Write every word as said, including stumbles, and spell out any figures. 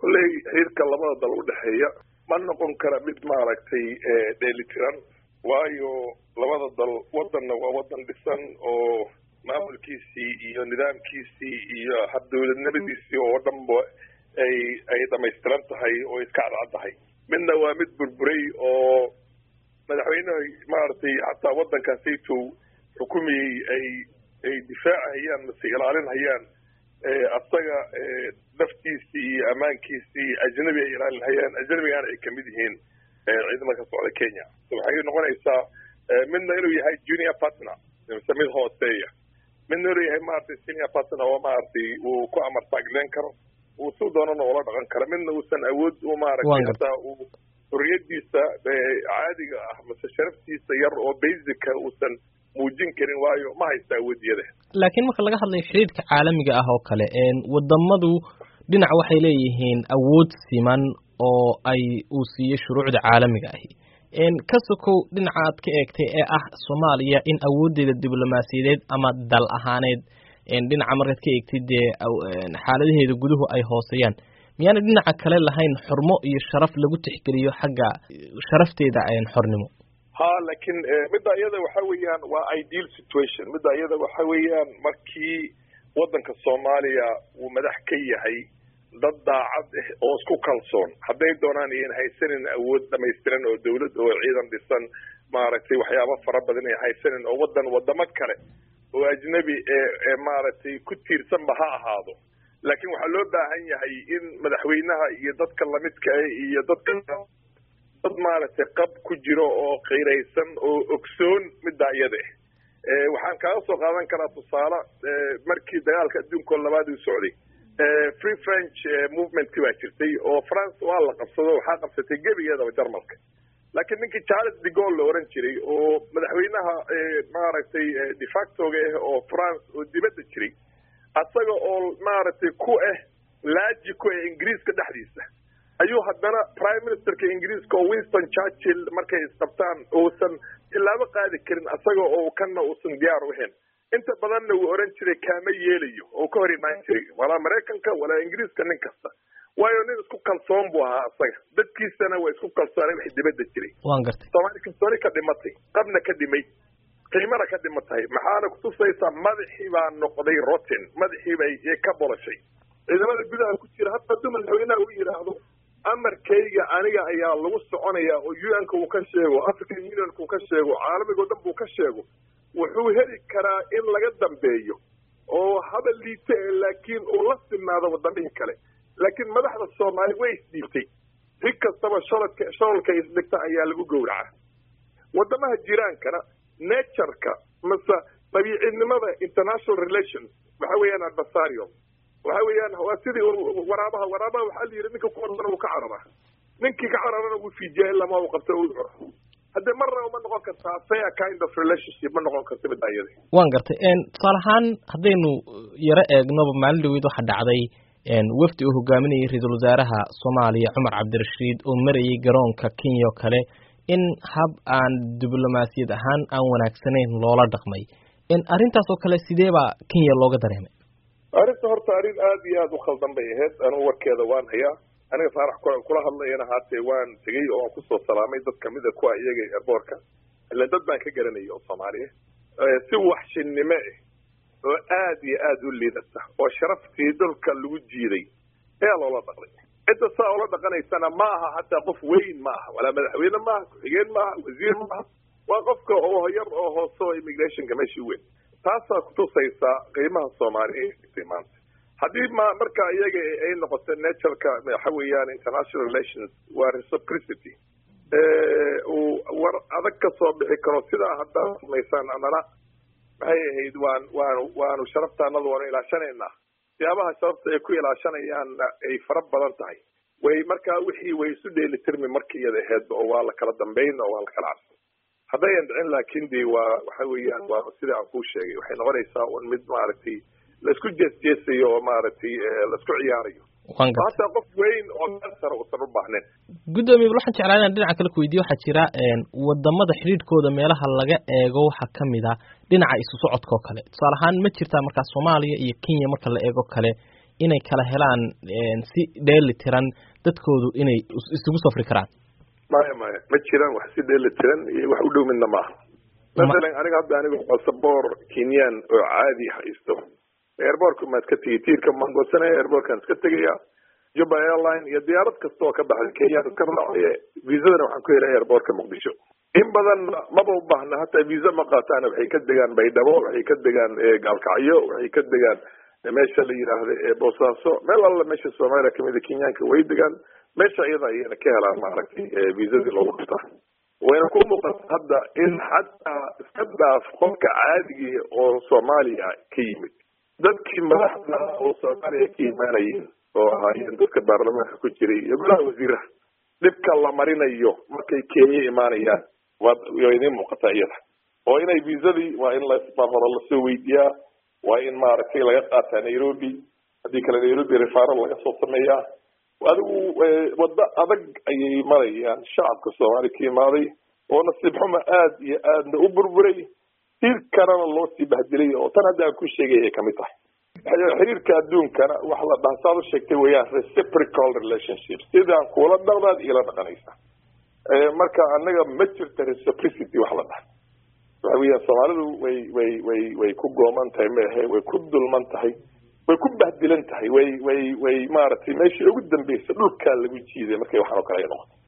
kulley xiriirka labada dal u dhexeeya ma noqon kara mid maaragtay dheelitiran waayo labada dal wadanna waa wadan dhisan oo maamulkiisii iyo nidaamkiisii iyo habdowladnimadiisii oo dhanba ay ay dhamaystiran tahay oo iska cadcaddahay midna waa mid burburay oo madaxweynaha maaragtay xataa waddankaasaytow xukumiyey ay ay difaacahayaan mase ilaalinhayaan asaga naftiisii iyo ammaankiisii ajnabi ay ilaalinhayaan ajnabigaana ay kamid yihiin ciidamada ka socda Kenya waxay noqonaysaa midna inuu yahay junior partner mise mid hooseeya midna inuu yahay maaragtay senior partner oo maaragtay uu ku amar taagleen karo uu soo doonana oo la dhaqan karo midna uusan awood u maaragtay hataa uu xorriyadiisa caadiga ah mise sharaftiisa yar oo basica uusan muujin karin waayo ma haysta awoodiyada laakiin marka laga hadlayo xiriirka caalamiga ah oo kale een wadamadu dhinac waxay leeyihiin awood siman oo ay uu siiyay shuruucda caalamiga ah een ka sokow dhinaca aad ka eegtay ee ah Soomaaliya in awoodeeda diblomaasiyadeed ama dal ahaaneed een dhinaca markaad ka eegtid xaaladaheeda guduhu ay hooseeyaan miyaan dhinaca kale lahayn xurmo iyo sharaf lagu tixgeliyo xagga sharafteeda ay xornimo ha laakiin midda iyada waxa weeyaan waa ideal situation midda iyada waxa weeyaan markii wadanka Soomaaliya uu madax ka yahay dad daacad ah oo isku kalsoon haday doonaan in haysanin awood dhamaystiran oo dawlad oo ciidan dhisan maaragtay waxyaabo fara badan ay haysanin oo wadan wadamo kale oo ajnabi ee maaragtay ku tiirsan ba ha ahaado laakiin waxa loo baahan yahay in madaxweynaha iyo dadka lamidka ah iyo dadka dad maaragtay qab ku jiro oo qeyraysan oo ogsoon midda iyada eh waxaan kaaga soo qaadan karaa tusaale markii dagaalka adduunka labaad uu socday free French movement baa jirtay oo France waa la qabsado waxa qabsatay gebigeeda Jarmalka laakiin ninkii Charles de Gaulle la oran jiray oo madaxweynaha maaragtay de facto ah oo France oo dibadda jiray asaga oo maaragtay ku ah laaji ku ah Ingiriiska dhexdiisa ayuu haddana prime ministerka Ingiriiska oo Winston Churchill markay isqabtaan uusan ilaaba qaadi karin asaga oo kana uusan diyaar u ahayn inta badanna uu oran jiray kaama yeelayo oo ka hor imaan jiray wala Mareykanka wala Ingiriiska nin kasta waayo nin isku kalsoon buu ahaa asaga dadkiisana waa isku kalsoonay wixii dibadda jiray waan gartay Soomaali kalsooni ka dhimatay qabna ka dhimay qiimana ka dhimatay maxaana ku tusaysaa madaxii baa noqday rotten madaxii bay ka bolashay ciidamada gudaha ku jira hatta dumar madaxweynaha uu yiraahdo amarkayga aniga ayaa lagu soconaya oo U N-ka uu ka sheego African Union-ka uu ka sheego caalamiga oo dhan buu ka sheego wuxuu heli karaa in laga dambeeyo oo hadal liita laakiin uu la simaado wadamada kale laakiin madaxda Soomaali way isdiibtay si kastaba shaladka shalalka isdhigta ayaa lagu gowracaa wadamaha jiraankana nature-ka masa tabiicinimada international relations waxa weeyaan adversarial waxa weeyaan waa sidii waraabaha waraabaha waxa la yiri ninka ku qorana uu ka carara ninkii ka cararana uu fiijay lama uu qabto uu curo hadda marna uma noqon kartaa fair kind of relationship ma noqon kartaa midayada waan gartay een salahan hadaynu yara eegno maalin dhaweyd waxa dhacday een wafdi uu hogaaminayay ra'iisul wasaaraha Soomaaliya Umar Cabdirashiid oo marayay garoonka Kenya kale in hab aan diblomaasiyad ahaan aan wanaagsanayn loola dhaqmay in arintaas oo kale sidee ba Kenya looga dareemay arrinta horta arrin aad iyo aad u khaldan bay ahayd anu warkeeda waan hayaa aniga faarax kula hadlayna haatee waan tagay oo ku soo salaamay dad kamid ah kuwa iyaga airportka ila dad baan ka garanay oo Soomaaliya si waxshinimo ah oo aad iyo aad u liidata oo sharaftii dalka lagu jiiday ee loola dhaqmay inta saa oo la dhaqanaysana ma aha hatta qof weyn ma aha wala madaxweyne ma aha ku-xigeen ma aha wasiir ma aha waa qofka oo yar oo hoose immigration-ka meeshii weyn taasaa ku tusaysaa qiimaha Soomaaliyeed maanta haddii ma marka iyaga ay noqoto nature-ka waxa weeyaan international relations waa reciprocity ee war adag ka soo bixi karo sidaa hadda samaysan anana maxay ahayd waan waan waanu sharaftaanada waanu ilaashanaynaa siyaabaha sharafta ay ku ilaashanayaan ay fara badan tahay way markaa wixii way isu dheelitirmi markii iyada ahayd oo waa la kala dambeyn oo waa la kala cabsan haddayan dhicin laakiin dee waa waxa weeyaan waa sida aan kuu sheegay waxay noqonaysaa un mid maaragtay la isku jeesjeesayo oo maaragtay la isku ciyaarayo hataa qof weyn oo sare uusan u baahnayn gudoomiye waxaan jeclaan inaan dhinaca kale ku weydiiyo waxaa jira wadamada xiriirkooda meelaha laga eego waxaa ka mid ah dhinaca isu socodka oo kale tusaale ahaan ma jirtaa markaa Soomaaliya iyo Kenya marka la eego kale inay kala helaan si dheeli tiran dadkoodu inay isugu safri karaan? maya maya ma jiraan wax si dheeli tiran iyo wax u dhow midna maaha. masalan aniga hadda aniga basaboor kenyan oo caadi haysto, airportka maad ka tegi tiirka maan goosanaya, airportkaan iska tegaya, Juba Airline iyo diyaarad kasta oo ka baxday Kenya iska raacaya, viisadana waxaan ku helay airportka Muqdisho. in badan maba u baahna hataa viisa ma qaataan, waxay ka degaan Baydhabo, waxay ka degaan Gaalkacyo, waxay ka degaan meesha la yiraahdo ee Boosaaso, meel alla meesha Soomaaliya kamid Kenyaanka way degaan, meesha iyada ayana ka helaan maaragtay viisadii loogu dhuftaa. wayna ku muuqataa hadda in xataa iska dhaaf qofka caadiga oo Soomaaliya ka yimid, dadkii madaxda oo Soomaaliya ka imaanayeen oo ahaayeen dadka baarlamaanka ku jiray iyo golaha wasiiraha, dhibka la marinayo markay Kenya imaanayaan waa idin muuqataa iyada, oo inay viisadii waa in la hore lasoo weydiiyaa, waa in maaragtay laga qaataa Nairobi, haddii kale Nairobi referral laga soo sameeyaa. adigu waddo adag ayay marayaan shacabka Soomaaliya ka imaaday oo nasiib xumo aad iyo aadna u burburay, tir kalena loo sii bahdilay oo tan hadda aan ku sheegay ay kamid tahay. xiriirka adduunkana wax la dhahasaad u sheegtay weeyaan reciprocal relationship, sidaan kula dhaqdaad ila dhaqanaysa. marka anaga ma jirta reciprocity wax la dhaha. waxa weeyaan Soomaalidu way way way way ku gooman tahay meehe, way ku dulman tahay, way ku bahdilan tahay, way way way maaragtay meeshii ugu dambeysay dhulka lagu jiiday markay waxaan oo kale ay noqoto.